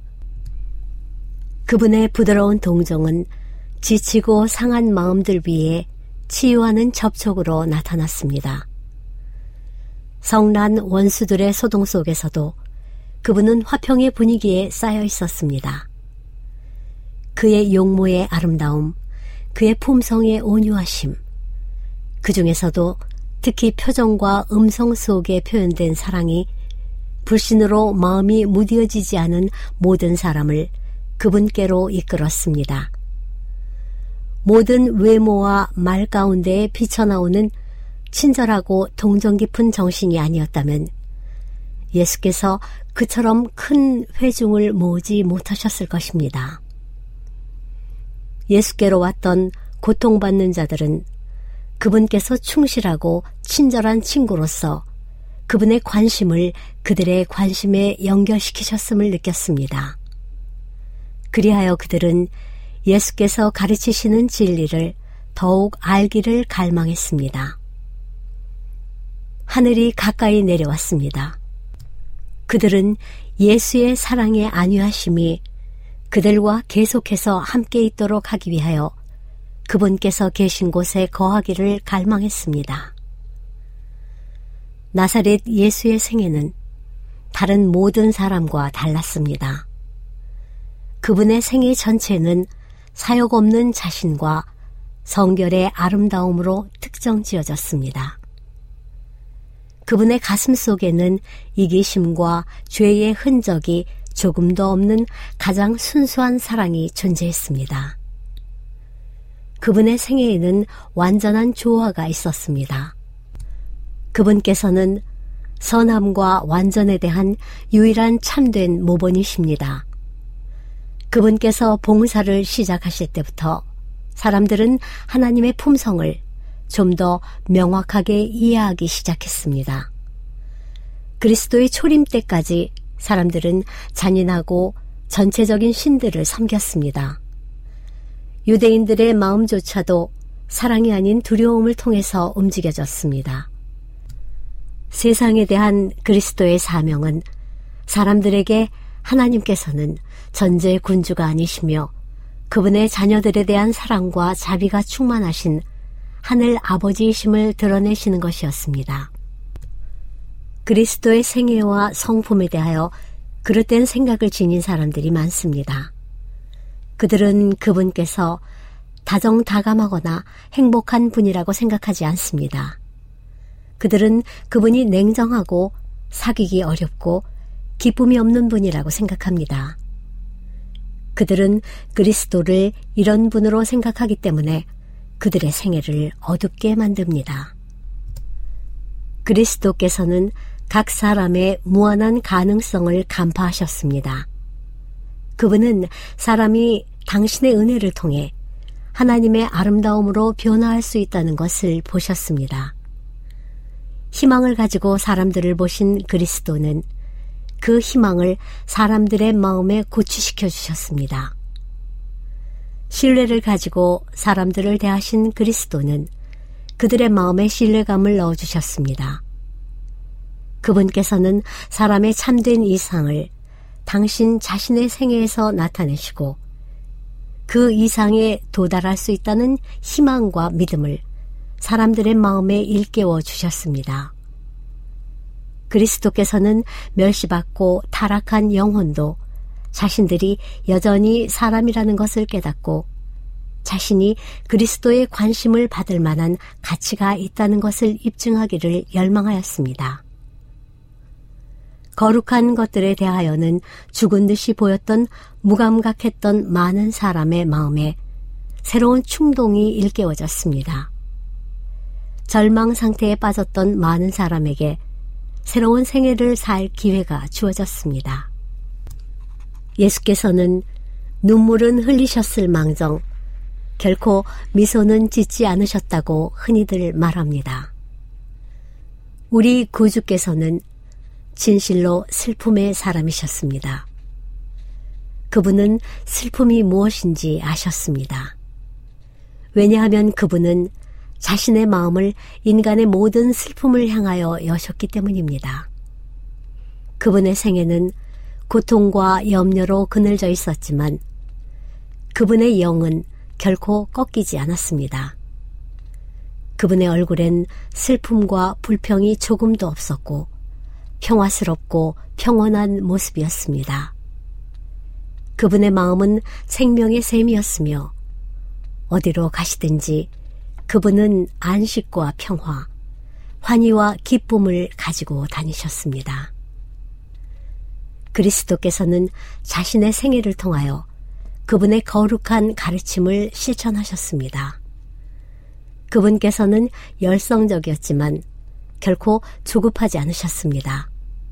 그분의 부드러운 동정은 지치고 상한 마음들 위에 치유하는 접촉으로 나타났습니다. 성난 원수들의 소동 속에서도 그분은 화평의 분위기에 쌓여 있었습니다. 그의 용모의 아름다움, 그의 품성의 온유하심, 그 중에서도 특히 표정과 음성 속에 표현된 사랑이 불신으로 마음이 무뎌지지 않은 모든 사람을 그분께로 이끌었습니다. 모든 외모와 말 가운데에 비쳐나오는 친절하고 동정 깊은 정신이 아니었다면 예수께서 그처럼 큰 회중을 모으지 못하셨을 것입니다. 예수께로 왔던 고통받는 자들은 그분께서 충실하고 친절한 친구로서 그분의 관심을 그들의 관심에 연결시키셨음을 느꼈습니다. 그리하여 그들은 예수께서 가르치시는 진리를 더욱 알기를 갈망했습니다. 하늘이 가까이 내려왔습니다. 그들은 예수의 사랑의 안위하심이 그들과 계속해서 함께 있도록 하기 위하여 그분께서 계신 곳에 거하기를 갈망했습니다. 나사렛 예수의 생애는 다른 모든 사람과 달랐습니다. 그분의 생애 전체는 사역 없는 자신과 성결의 아름다움으로 특정 지어졌습니다. 그분의 가슴 속에는 이기심과 죄의 흔적이 조금도 없는 가장 순수한 사랑이 존재했습니다. 그분의 생애에는 완전한 조화가 있었습니다. 그분께서는 선함과 완전에 대한 유일한 참된 모본이십니다. 그분께서 봉사를 시작하실 때부터 사람들은 하나님의 품성을 좀 더 명확하게 이해하기 시작했습니다. 그리스도의 초림 때까지 사람들은 잔인하고 전체적인 신들을 섬겼습니다. 유대인들의 마음조차도 사랑이 아닌 두려움을 통해서 움직여졌습니다. 세상에 대한 그리스도의 사명은 사람들에게 하나님께서는 전제 군주가 아니시며 그분의 자녀들에 대한 사랑과 자비가 충만하신 하늘 아버지이심을 드러내시는 것이었습니다. 그리스도의 생애와 성품에 대하여 그릇된 생각을 지닌 사람들이 많습니다. 그들은 그분께서 다정다감하거나 행복한 분이라고 생각하지 않습니다. 그들은 그분이 냉정하고 사귀기 어렵고 기쁨이 없는 분이라고 생각합니다. 그들은 그리스도를 이런 분으로 생각하기 때문에 그들의 생애를 어둡게 만듭니다. 그리스도께서는 각 사람의 무한한 가능성을 간파하셨습니다. 그분은 사람이 당신의 은혜를 통해 하나님의 아름다움으로 변화할 수 있다는 것을 보셨습니다. 희망을 가지고 사람들을 보신 그리스도는 그 희망을 사람들의 마음에 고취시켜 주셨습니다. 신뢰를 가지고 사람들을 대하신 그리스도는 그들의 마음에 신뢰감을 넣어주셨습니다. 그분께서는 사람의 참된 이상을 당신 자신의 생애에서 나타내시고 그 이상에 도달할 수 있다는 희망과 믿음을 사람들의 마음에 일깨워 주셨습니다. 그리스도께서는 멸시받고 타락한 영혼도 자신들이 여전히 사람이라는 것을 깨닫고 자신이 그리스도의 관심을 받을 만한 가치가 있다는 것을 입증하기를 열망하였습니다. 거룩한 것들에 대하여는 죽은 듯이 보였던 무감각했던 많은 사람의 마음에 새로운 충동이 일깨워졌습니다. 절망 상태에 빠졌던 많은 사람에게 새로운 생애를 살 기회가 주어졌습니다. 예수께서는 눈물은 흘리셨을 망정 결코 미소는 짓지 않으셨다고 흔히들 말합니다. 우리 구주께서는 진실로 슬픔의 사람이셨습니다. 그분은 슬픔이 무엇인지 아셨습니다. 왜냐하면 그분은 자신의 마음을 인간의 모든 슬픔을 향하여 여셨기 때문입니다. 그분의 생애는 고통과 염려로 그늘져 있었지만 그분의 영은 결코 꺾이지 않았습니다. 그분의 얼굴엔 슬픔과 불평이 조금도 없었고 평화스럽고 평온한 모습이었습니다. 그분의 마음은 생명의 샘이었으며 어디로 가시든지 그분은 안식과 평화, 환희와 기쁨을 가지고 다니셨습니다. 그리스도께서는 자신의 생애를 통하여 그분의 거룩한 가르침을 실천하셨습니다. 그분께서는 열성적이었지만 결코 조급하지 않으셨습니다.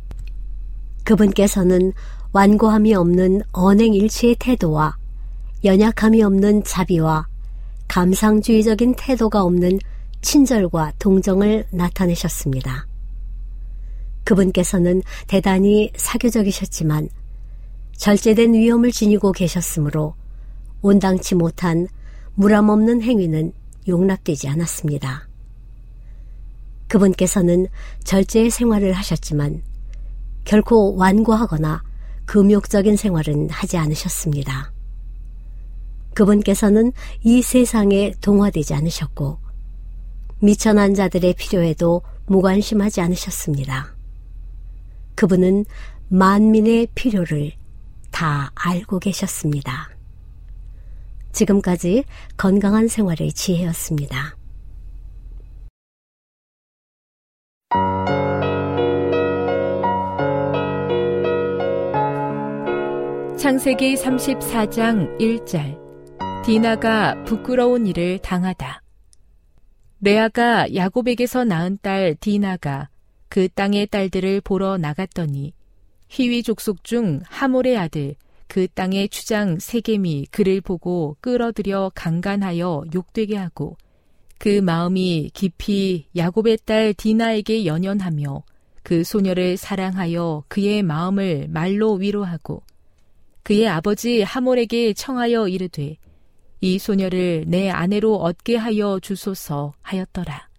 그분께서는 완고함이 없는 언행일치의 태도와 연약함이 없는 자비와 감상주의적인 태도가 없는 친절과 동정을 나타내셨습니다. 그분께서는 대단히 사교적이셨지만 절제된 위엄을 지니고 계셨으므로 온당치 못한 무람 없는 행위는 용납되지 않았습니다. 그분께서는 절제의 생활을 하셨지만 결코 완고하거나 금욕적인 생활은 하지 않으셨습니다. 그분께서는 이 세상에 동화되지 않으셨고 미천한 자들의 필요에도 무관심하지 않으셨습니다. 그분은 만민의 필요를 다 알고 계셨습니다. 지금까지 건강한 생활의 지혜였습니다. 창세기 삼십사 장 일 절. 디나가 부끄러운 일을 당하다. 레아가 야곱에게서 낳은 딸 디나가 그 땅의 딸들을 보러 나갔더니 히위 족속 중 하몰의 아들 그 땅의 추장 세겜이 그를 보고 끌어들여 강간하여 욕되게 하고 그 마음이 깊이 야곱의 딸 디나에게 연연하며 그 소녀를 사랑하여 그의 마음을 말로 위로하고 그의 아버지 하몰에게 청하여 이르되 이 소녀를 내 아내로 얻게 하여 주소서 하였더라.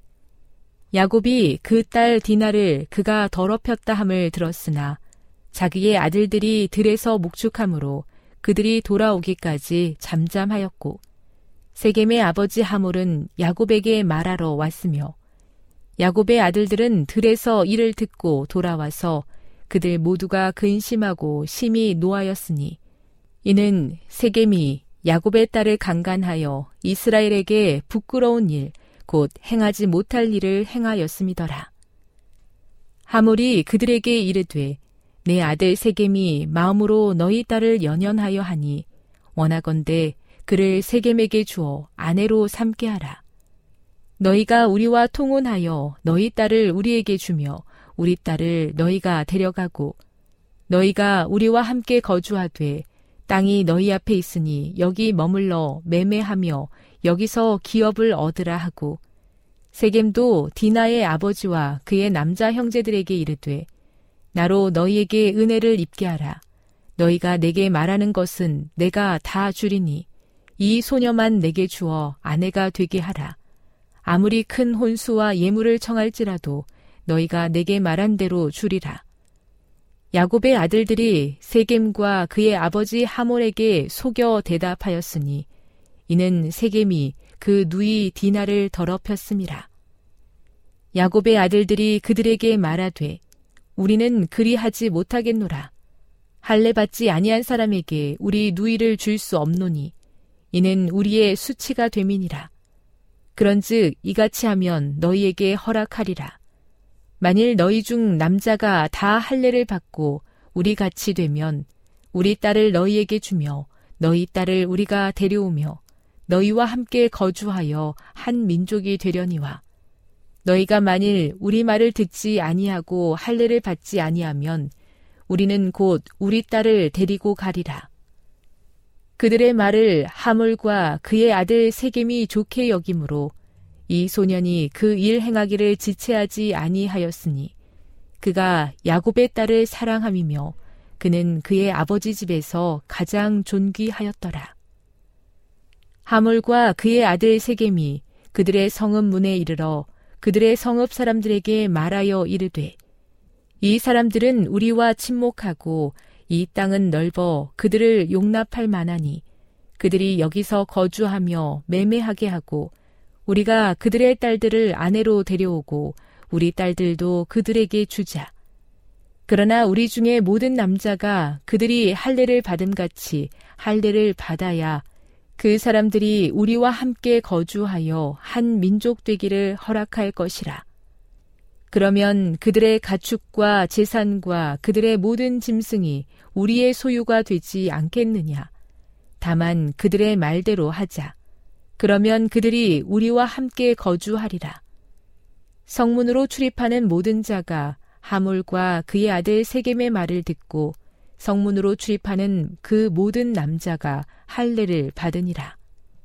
야곱이 그 딸 디나를 그가 더럽혔다 함을 들었으나 자기의 아들들이 들에서 목축함으로 그들이 돌아오기까지 잠잠하였고 세겜의 아버지 하몰은 야곱에게 말하러 왔으며 야곱의 아들들은 들에서 이를 듣고 돌아와서 그들 모두가 근심하고 심히 노하였으니 이는 세겜이 야곱의 딸을 강간하여 이스라엘에게 부끄러운 일, 곧 행하지 못할 일을 행하였음이더라. 하몰이 그들에게 이르되 내 아들 세겜이 마음으로 너희 딸을 연연하여 하니 원하건대 그를 세겜에게 주어 아내로 삼게 하라. 너희가 우리와 통혼하여 너희 딸을 우리에게 주며 우리 딸을 너희가 데려가고 너희가 우리와 함께 거주하되 땅이 너희 앞에 있으니 여기 머물러 매매하며 여기서 기업을 얻으라 하고 세겜도 디나의 아버지와 그의 남자 형제들에게 이르되 나로 너희에게 은혜를 입게 하라. 너희가 내게 말하는 것은 내가 다 주리니 이 소녀만 내게 주어 아내가 되게 하라. 아무리 큰 혼수와 예물을 청할지라도 너희가 내게 말한 대로 주리라. 야곱의 아들들이 세겜과 그의 아버지 하몰에게 속여 대답하였으니 이는 세겜이 그 누이 디나를 더럽혔음이라. 야곱의 아들들이 그들에게 말하되 우리는 그리하지 못하겠노라. 할례 받지 아니한 사람에게 우리 누이를 줄 수 없노니 이는 우리의 수치가 됨이니라. 그런즉 이같이 하면 너희에게 허락하리라. 만일 너희 중 남자가 다 할례를 받고 우리 같이 되면 우리 딸을 너희에게 주며 너희 딸을 우리가 데려오며 너희와 함께 거주하여 한 민족이 되려니와 너희가 만일 우리 말을 듣지 아니하고 할례를 받지 아니하면 우리는 곧 우리 딸을 데리고 가리라. 그들의 말을 하몰과 그의 아들 세겜이 좋게 여김으로 이 소년이 그 일 행하기를 지체하지 아니하였으니 그가 야곱의 딸을 사랑함이며 그는 그의 아버지 집에서 가장 존귀하였더라. 하몰과 그의 아들 세겜이 그들의 성읍 문에 이르러 그들의 성읍 사람들에게 말하여 이르되 이 사람들은 우리와 친목하고 이 땅은 넓어 그들을 용납할 만하니 그들이 여기서 거주하며 매매하게 하고 우리가 그들의 딸들을 아내로 데려오고 우리 딸들도 그들에게 주자. 그러나 우리 중에 모든 남자가 그들이 할례를 받음같이 할례를 받아야 그 사람들이 우리와 함께 거주하여 한 민족 되기를 허락할 것이라. 그러면 그들의 가축과 재산과 그들의 모든 짐승이 우리의 소유가 되지 않겠느냐. 다만 그들의 말대로 하자. 그러면 그들이 우리와 함께 거주하리라. 성문으로 출입하는 모든 자가 하몰과 그의 아들 세겜의 말을 듣고 성문으로 출입하는 그 모든 남자가 할례를 받으니라.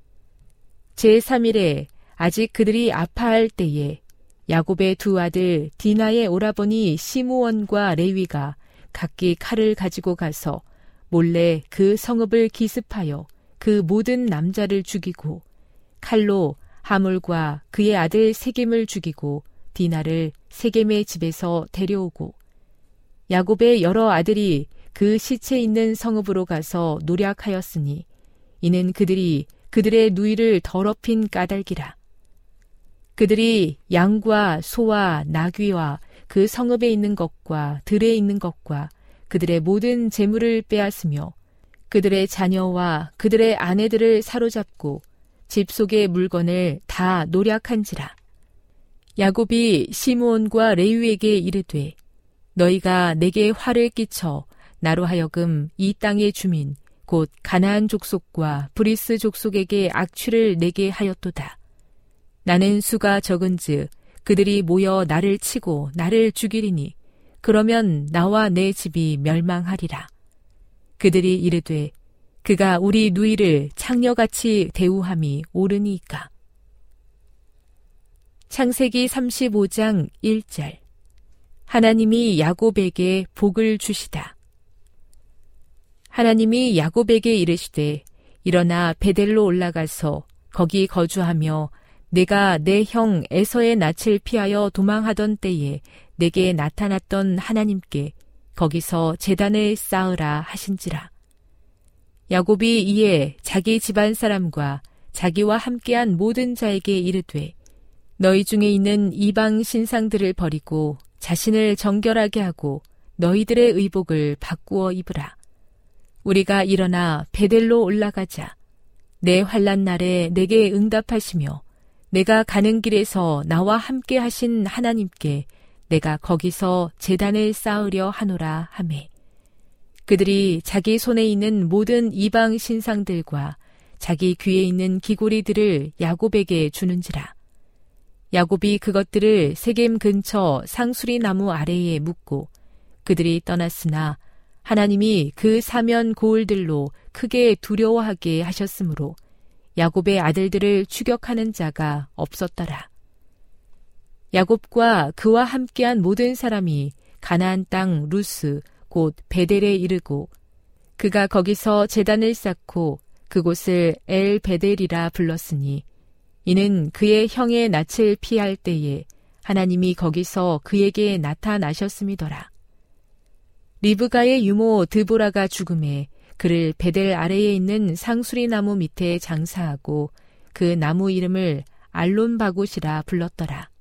제삼 일에 아직 그들이 아파할 때에 야곱의 두 아들 디나의 오라버니 시므온과 레위가 각기 칼을 가지고 가서 몰래 그 성읍을 기습하여 그 모든 남자를 죽이고 칼로 하몰과 그의 아들 세겜을 죽이고 디나를 세겜의 집에서 데려오고 야곱의 여러 아들이 그 시체 있는 성읍으로 가서 노략하였으니 이는 그들이 그들의 누이를 더럽힌 까닭이라. 그들이 양과 소와 나귀와 그 성읍에 있는 것과 들에 있는 것과 그들의 모든 재물을 빼앗으며 그들의 자녀와 그들의 아내들을 사로잡고 집 속의 물건을 다 노략한지라. 야곱이 시므온과 레위에게 이르되 너희가 내게 화를 끼쳐 나로 하여금 이 땅의 주민 곧 가나안 족속과 브리스 족속에게 악취를 내게 하였도다. 나는 수가 적은즉 그들이 모여 나를 치고 나를 죽이리니 그러면 나와 내 집이 멸망하리라. 그들이 이르되 그가 우리 누이를 창녀같이 대우함이 옳으니이까. 창세기 삼십오 장 일 절. 하나님이 야곱에게 복을 주시다. 하나님이 야곱에게 이르시되 일어나 베델로 올라가서 거기 거주하며 내가 내 형 에서의 낯을 피하여 도망하던 때에 내게 나타났던 하나님께 거기서 제단을 쌓으라 하신지라. 야곱이 이에 자기 집안 사람과 자기와 함께한 모든 자에게 이르되 너희 중에 있는 이방 신상들을 버리고 자신을 정결하게 하고 너희들의 의복을 바꾸어 입으라. 우리가 일어나 베델로 올라가자. 내 환난 날에 내게 응답하시며 내가 가는 길에서 나와 함께 하신 하나님께 내가 거기서 제단을 쌓으려 하노라 하매 그들이 자기 손에 있는 모든 이방 신상들과 자기 귀에 있는 기고리들을 야곱에게 주는지라. 야곱이 그것들을 세겜 근처 상수리 나무 아래에 묻고 그들이 떠났으나 하나님이 그 사면 고을들로 크게 두려워하게 하셨으므로 야곱의 아들들을 추격하는 자가 없었더라. 야곱과 그와 함께한 모든 사람이 가나안 땅 루스 곧 베델에 이르고 그가 거기서 제단을 쌓고 그곳을 엘 베델이라 불렀으니 이는 그의 형의 낯을 피할 때에 하나님이 거기서 그에게 나타나셨음이더라. 리브가의 유모 드보라가 죽음에 그를 베델 아래에 있는 상수리 나무 밑에 장사하고 그 나무 이름을 알론바곳이라 불렀더라.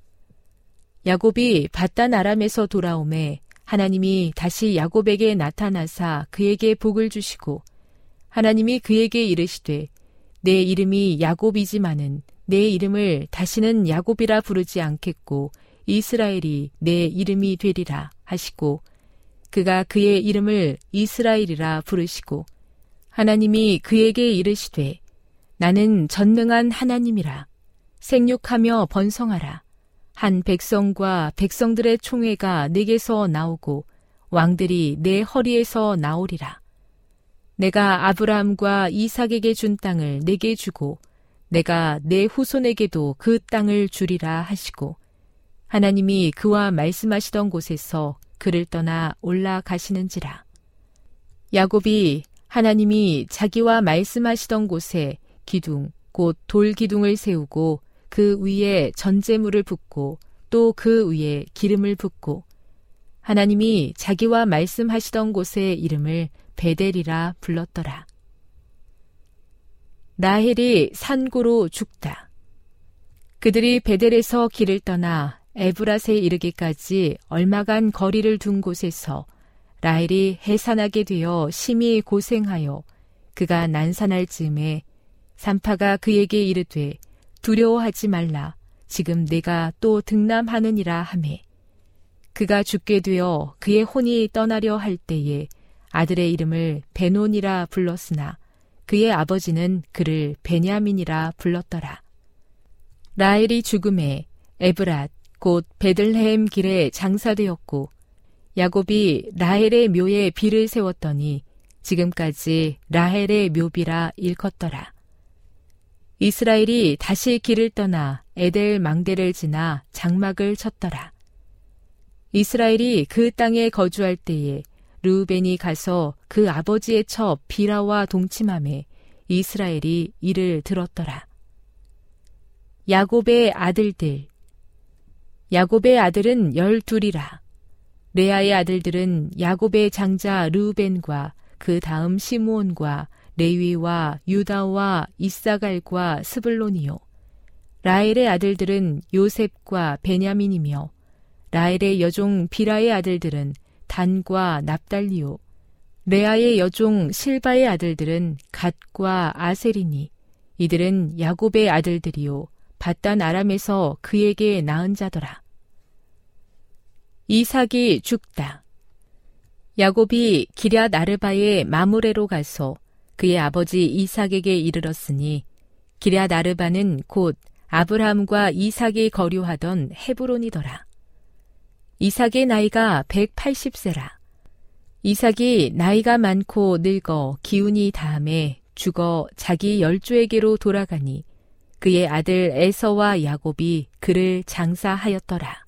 야곱이 밧단 아람에서 돌아오매 하나님이 다시 야곱에게 나타나사 그에게 복을 주시고 하나님이 그에게 이르시되 내 이름이 야곱이지만은 내 이름을 다시는 야곱이라 부르지 않겠고 이스라엘이 내 이름이 되리라 하시고 그가 그의 이름을 이스라엘이라 부르시고 하나님이 그에게 이르시되 나는 전능한 하나님이라 생육하며 번성하라 한 백성과 백성들의 총회가 내게서 나오고 왕들이 내 허리에서 나오리라. 내가 아브라함과 이삭에게 준 땅을 내게 주고 내가 내 후손에게도 그 땅을 주리라 하시고 하나님이 그와 말씀하시던 곳에서 그를 떠나 올라가시는지라. 야곱이 하나님이 자기와 말씀하시던 곳에 기둥 곧 돌기둥을 세우고 그 위에 전제물을 붓고 또 그 위에 기름을 붓고 하나님이 자기와 말씀하시던 곳의 이름을 베델이라 불렀더라. 라헬이 산고로 죽다. 그들이 베델에서 길을 떠나 에브랏에 이르기까지 얼마간 거리를 둔 곳에서 라헬이 해산하게 되어 심히 고생하여 그가 난산할 즈음에 산파가 그에게 이르되 두려워하지 말라. 지금 내가 또 등남하느니라 하매 그가 죽게 되어 그의 혼이 떠나려 할 때에 아들의 이름을 베논이라 불렀으나 그의 아버지는 그를 베냐민이라 불렀더라. 라헬이 죽음에 에브랏 곧 베들레헴 길에 장사되었고 야곱이 라헬의 묘에 비를 세웠더니 지금까지 라헬의 묘비라 일컫더라. 이스라엘이 다시 길을 떠나 에델 망대를 지나 장막을 쳤더라. 이스라엘이 그 땅에 거주할 때에 르우벤이 가서 그 아버지의 처 비라와 동침하매 이스라엘이 이를 들었더라. 야곱의 아들들. 야곱의 아들은 열둘이라. 레아의 아들들은 야곱의 장자 르우벤과 그 다음 시므온과 레위와 유다와 이사갈과 스불론이요. 라헬의 아들들은 요셉과 베냐민이며 라헬의 여종 비라의 아들들은 단과 납달리요. 레아의 여종 실바의 아들들은 갓과 아셀이니 이들은 야곱의 아들들이요. 밧단 아람에서 그에게 낳은 자더라. 이삭이 죽다. 야곱이 기럇 아르바의 마므레로 가서 그의 아버지 이삭에게 이르렀으니 기럇 아르바는 곧 아브라함과 이삭이 거류하던 헤브론이더라. 이삭의 나이가 백팔십 세라. 이삭이 나이가 많고 늙어 기운이 다함에 죽어 자기 열조에게로 돌아가니 그의 아들 에서와 야곱이 그를 장사하였더라.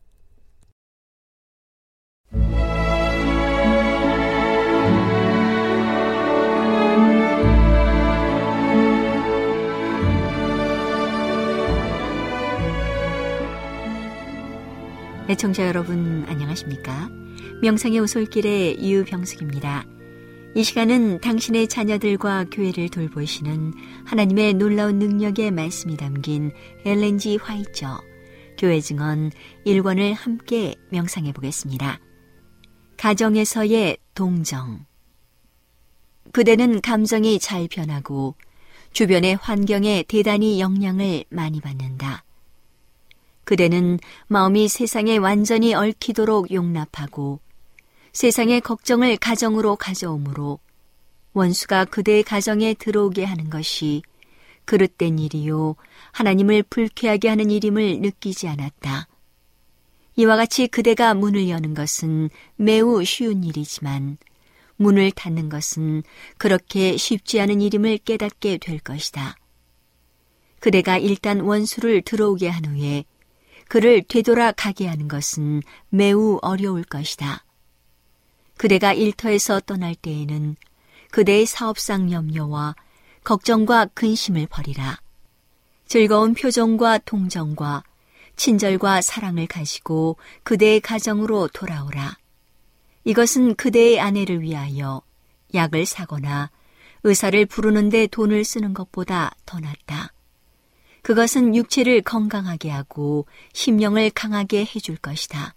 애청자 여러분 안녕하십니까? 명상의 오솔길의 유병숙입니다. 이 시간은 당신의 자녀들과 교회를 돌보시는 하나님의 놀라운 능력의 말씀이 담긴 엘렌 지 화이처 교회 증언 일 권을 함께 명상해 보겠습니다. 가정에서의 동정. 그대는 감정이 잘 변하고 주변의 환경에 대단히 영향을 많이 받는다. 그대는 마음이 세상에 완전히 얽히도록 용납하고 세상의 걱정을 가정으로 가져오므로 원수가 그대의 가정에 들어오게 하는 것이 그릇된 일이요 하나님을 불쾌하게 하는 일임을 느끼지 않았다. 이와 같이 그대가 문을 여는 것은 매우 쉬운 일이지만 문을 닫는 것은 그렇게 쉽지 않은 일임을 깨닫게 될 것이다. 그대가 일단 원수를 들어오게 한 후에 그를 되돌아 가게 하는 것은 매우 어려울 것이다. 그대가 일터에서 떠날 때에는 그대의 사업상 염려와 걱정과 근심을 버리라. 즐거운 표정과 동정과 친절과 사랑을 가지고 그대의 가정으로 돌아오라. 이것은 그대의 아내를 위하여 약을 사거나 의사를 부르는 데 돈을 쓰는 것보다 더 낫다. 그것은 육체를 건강하게 하고 심령을 강하게 해줄 것이다.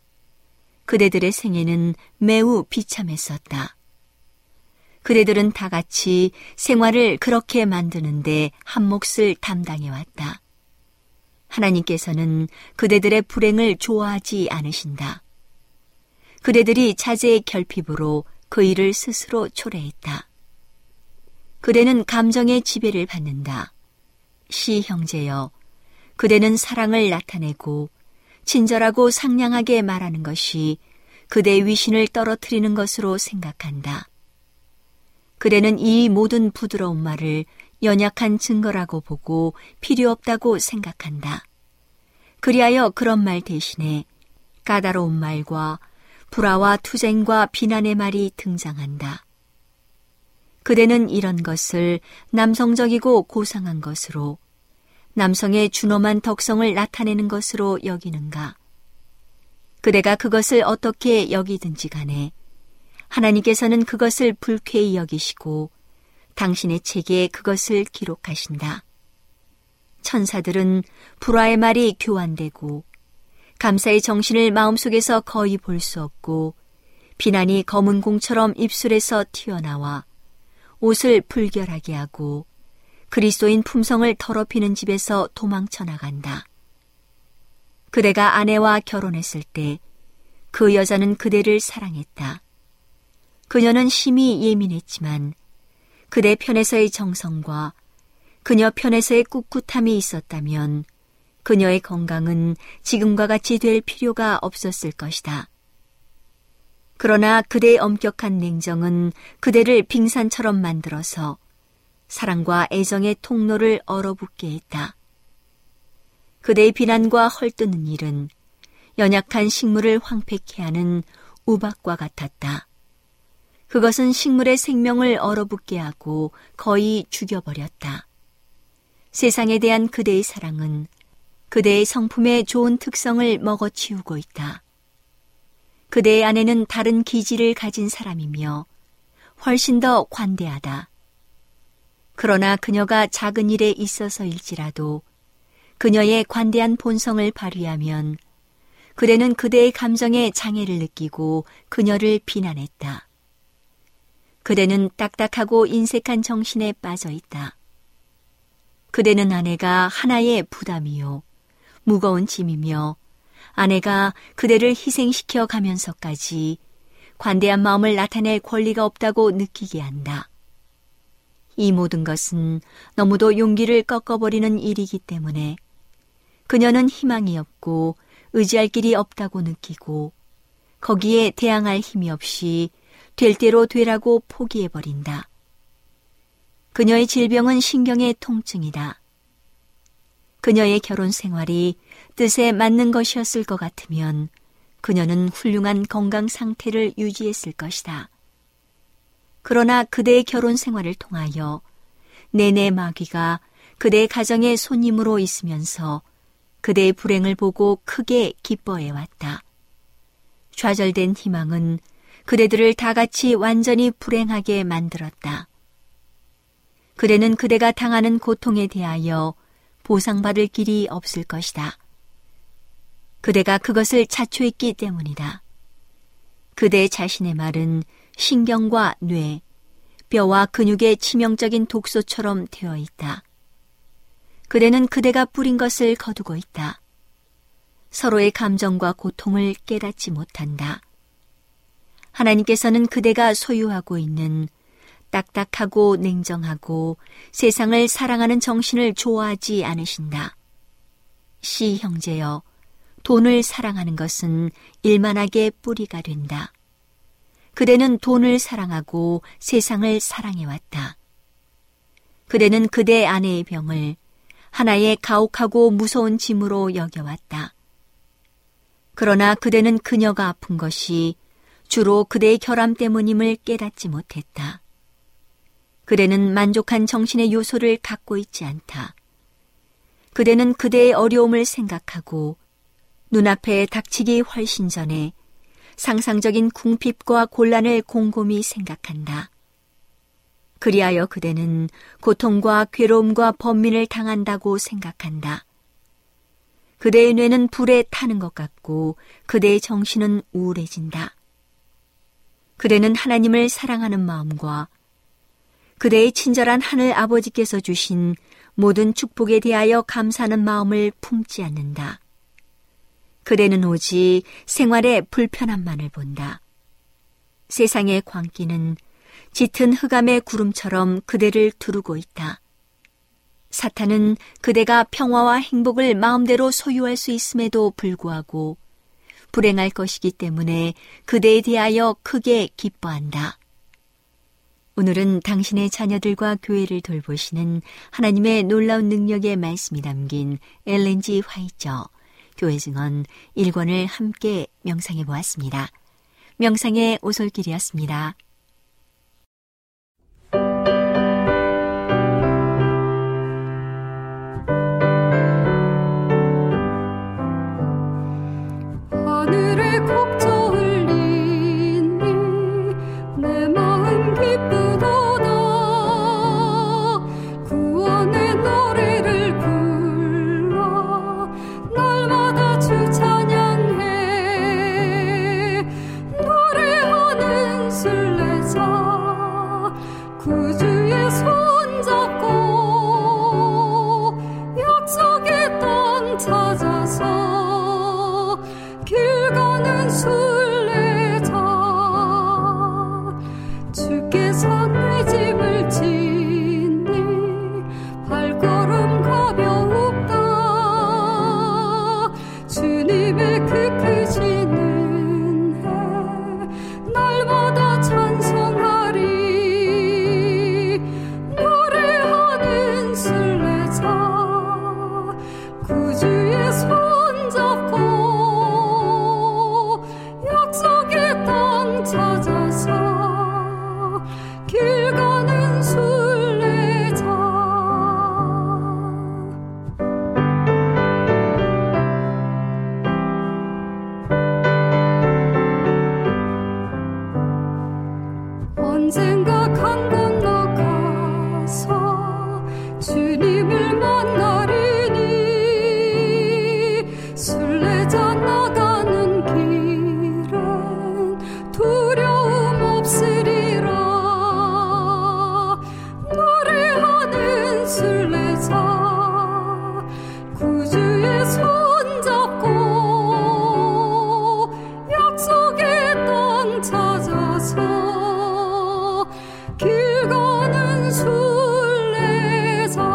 그대들의 생애는 매우 비참했었다. 그대들은 다 같이 생활을 그렇게 만드는데 한 몫을 담당해왔다. 하나님께서는 그대들의 불행을 좋아하지 않으신다. 그대들이 자제의 결핍으로 그 일을 스스로 초래했다. 그대는 감정의 지배를 받는다. 시 형제여, 그대는 사랑을 나타내고 친절하고 상냥하게 말하는 것이 그대의 위신을 떨어뜨리는 것으로 생각한다. 그대는 이 모든 부드러운 말을 연약한 증거라고 보고 필요 없다고 생각한다. 그리하여 그런 말 대신에 까다로운 말과 불화와 투쟁과 비난의 말이 등장한다. 그대는 이런 것을 남성적이고 고상한 것으로, 남성의 준엄한 덕성을 나타내는 것으로 여기는가? 그대가 그것을 어떻게 여기든지 간에 하나님께서는 그것을 불쾌히 여기시고 당신의 책에 그것을 기록하신다. 천사들은 불화의 말이 교환되고 감사의 정신을 마음속에서 거의 볼 수 없고 비난이 검은 공처럼 입술에서 튀어나와 옷을 불결하게 하고 그리스도인 품성을 더럽히는 집에서 도망쳐 나간다. 그대가 아내와 결혼했을 때 그 여자는 그대를 사랑했다. 그녀는 심히 예민했지만 그대 편에서의 정성과 그녀 편에서의 꿋꿋함이 있었다면 그녀의 건강은 지금과 같이 될 필요가 없었을 것이다. 그러나 그대의 엄격한 냉정은 그대를 빙산처럼 만들어서 사랑과 애정의 통로를 얼어붙게 했다. 그대의 비난과 헐뜯는 일은 연약한 식물을 황폐케 하는 우박과 같았다. 그것은 식물의 생명을 얼어붙게 하고 거의 죽여버렸다. 세상에 대한 그대의 사랑은 그대의 성품의 좋은 특성을 먹어치우고 있다. 그대의 아내는 다른 기질을 가진 사람이며 훨씬 더 관대하다. 그러나 그녀가 작은 일에 있어서일지라도 그녀의 관대한 본성을 발휘하면 그대는 그대의 감정에 장애를 느끼고 그녀를 비난했다. 그대는 딱딱하고 인색한 정신에 빠져 있다. 그대는 아내가 하나의 부담이요, 무거운 짐이며 아내가 그대를 희생시켜 가면서까지 관대한 마음을 나타낼 권리가 없다고 느끼게 한다. 이 모든 것은 너무도 용기를 꺾어버리는 일이기 때문에 그녀는 희망이 없고 의지할 길이 없다고 느끼고 거기에 대항할 힘이 없이 될 대로 되라고 포기해버린다. 그녀의 질병은 신경의 통증이다. 그녀의 결혼 생활이 뜻에 맞는 것이었을 것 같으면 그녀는 훌륭한 건강 상태를 유지했을 것이다. 그러나 그대의 결혼 생활을 통하여 내내 마귀가 그대의 가정의 손님으로 있으면서 그대의 불행을 보고 크게 기뻐해왔다. 좌절된 희망은 그대들을 다 같이 완전히 불행하게 만들었다. 그대는 그대가 당하는 고통에 대하여 보상받을 길이 없을 것이다. 그대가 그것을 자초했기 때문이다. 그대 자신의 말은 신경과 뇌, 뼈와 근육의 치명적인 독소처럼 되어 있다. 그대는 그대가 뿌린 것을 거두고 있다. 서로의 감정과 고통을 깨닫지 못한다. 하나님께서는 그대가 소유하고 있는 딱딱하고 냉정하고 세상을 사랑하는 정신을 좋아하지 않으신다. 시 형제여, 돈을 사랑하는 것은 일만하게 뿌리가 된다. 그대는 돈을 사랑하고 세상을 사랑해왔다. 그대는 그대 아내의 병을 하나의 가혹하고 무서운 짐으로 여겨왔다. 그러나 그대는 그녀가 아픈 것이 주로 그대의 결함 때문임을 깨닫지 못했다. 그대는 만족한 정신의 요소를 갖고 있지 않다. 그대는 그대의 어려움을 생각하고 눈앞에 닥치기 훨씬 전에 상상적인 궁핍과 곤란을 곰곰이 생각한다. 그리하여 그대는 고통과 괴로움과 번민을 당한다고 생각한다. 그대의 뇌는 불에 타는 것 같고 그대의 정신은 우울해진다. 그대는 하나님을 사랑하는 마음과 그대의 친절한 하늘 아버지께서 주신 모든 축복에 대하여 감사하는 마음을 품지 않는다. 그대는 오직 생활의 불편함만을 본다. 세상의 광기는 짙은 흑암의 구름처럼 그대를 두르고 있다. 사탄은 그대가 평화와 행복을 마음대로 소유할 수 있음에도 불구하고 불행할 것이기 때문에 그대에 대하여 크게 기뻐한다. 오늘은 당신의 자녀들과 교회를 돌보시는 하나님의 놀라운 능력의 말씀이 담긴 엘렌 지 화이처 교회 증언 일 권을 함께 명상해 보았습니다. 명상의 오솔길이었습니다. 하늘에 곡조 흘리니 내 마음 기쁘도다. 구원의 노래를 불러 날마다 주 찬양해. 노래하는 순례자 구주의 손잡고 약속의 땅 찾아서 길 가는 순례자 주께서 내 짐을 지니 발걸음 가벼웁다. 주님의 그 크신 은혜 날마다 찬송하리. 노래하는 순례자 구주의 손잡고 약속의 땅 찾아서 길 가는 순례자. 언젠가 강 건너 가서 주님을 만나리니 순례자 나가는 길은 두려움 없으리라. 노래하는 순례자 구주의 손잡고 약속의 땅 찾아서 길 가는 순례자.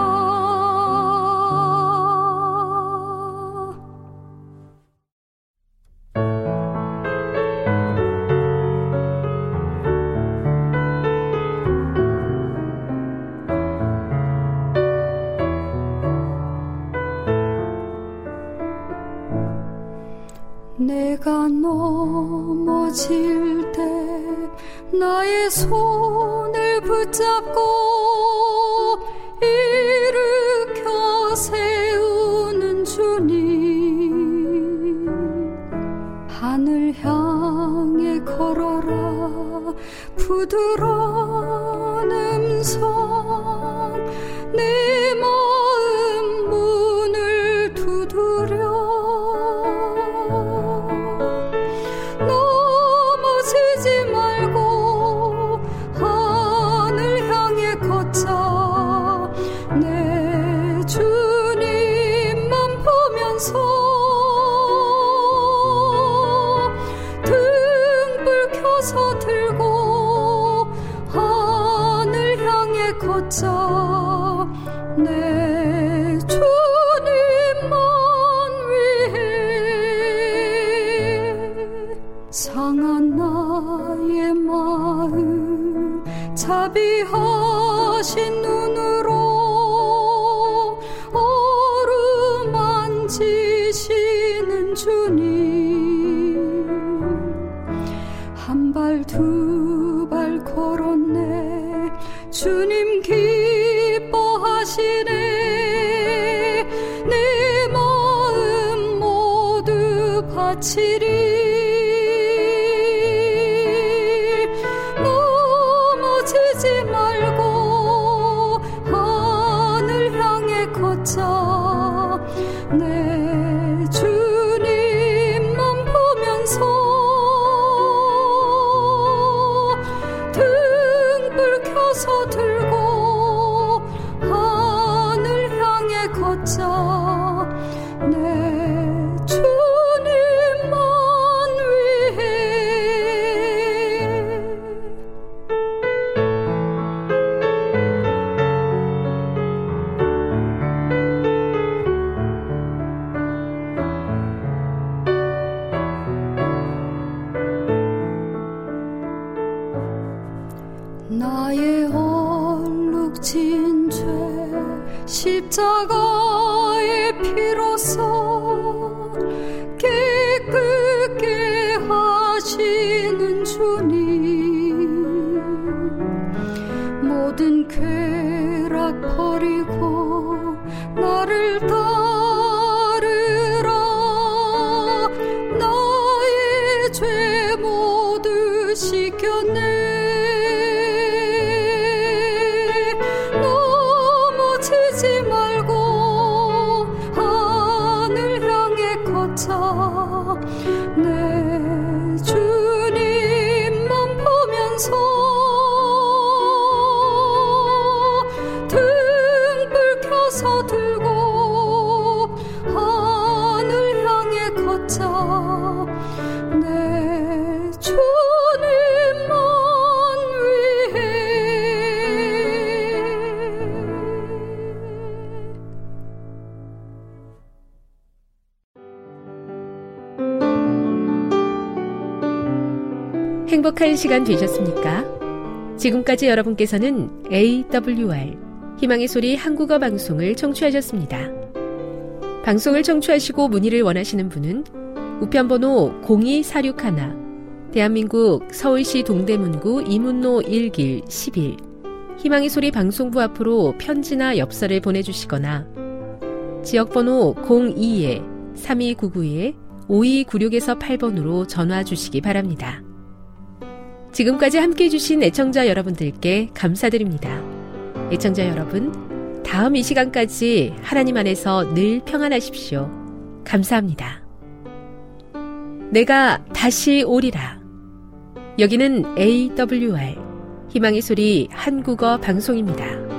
내가 넘어질 때 나의 손을 붙잡고 일으켜 세우는 주님. 하늘 향해 걸어라 부드러운 음성. 내 마음 문을 두드려 넘어지지 말고 하늘 향해 걷자. 내 주님만 보면서 등불 켜서 들고 하늘 향해 걷자. 내 주님만 위해 상한 나의 마음 자비하신 눈으로 어루만지시는 주님. 한 발 두 발 걸었네 주님 기뻐하시네. 내 마음 모두 바치리. 말고 하늘 향해 걷자. 내 주님만 보면서 등불 켜서 들고 하늘 향해 걷자. 내 주님만 위해. 나의 얼룩진 죄 십자가의 피로써 깨끗게 하시는 주님, 모든 쾌락 버리고 나를 따르라. 나의 죄 모두 씻겼네. 넘어지지 말고 하늘 향해 걷자. 내 주님만 보면서 등불 켜서 들고 하늘 향해 걷자. 내 주님만 위해. 행복한 시간 되셨습니까? 지금까지 여러분께서는 에이더블유알 희망의 소리 한국어 방송을 청취하셨습니다. 방송을 청취하시고 문의를 원하시는 분은 우편번호 공이사육일, 대한민국 서울시 동대문구 이문로 일 길 십일 희망의 소리 방송부 앞으로 편지나 엽서를 보내주시거나 지역번호 공이 삼이구구 오이구육에서 팔 번으로 전화 주시기 바랍니다. 지금까지 함께해 주신 애청자 여러분들께 감사드립니다. 애청자 여러분, 다음 이 시간까지 하나님 안에서 늘 평안하십시오. 감사합니다. 내가 다시 오리라. 여기는 에이더블유알 희망의 소리 한국어 방송입니다.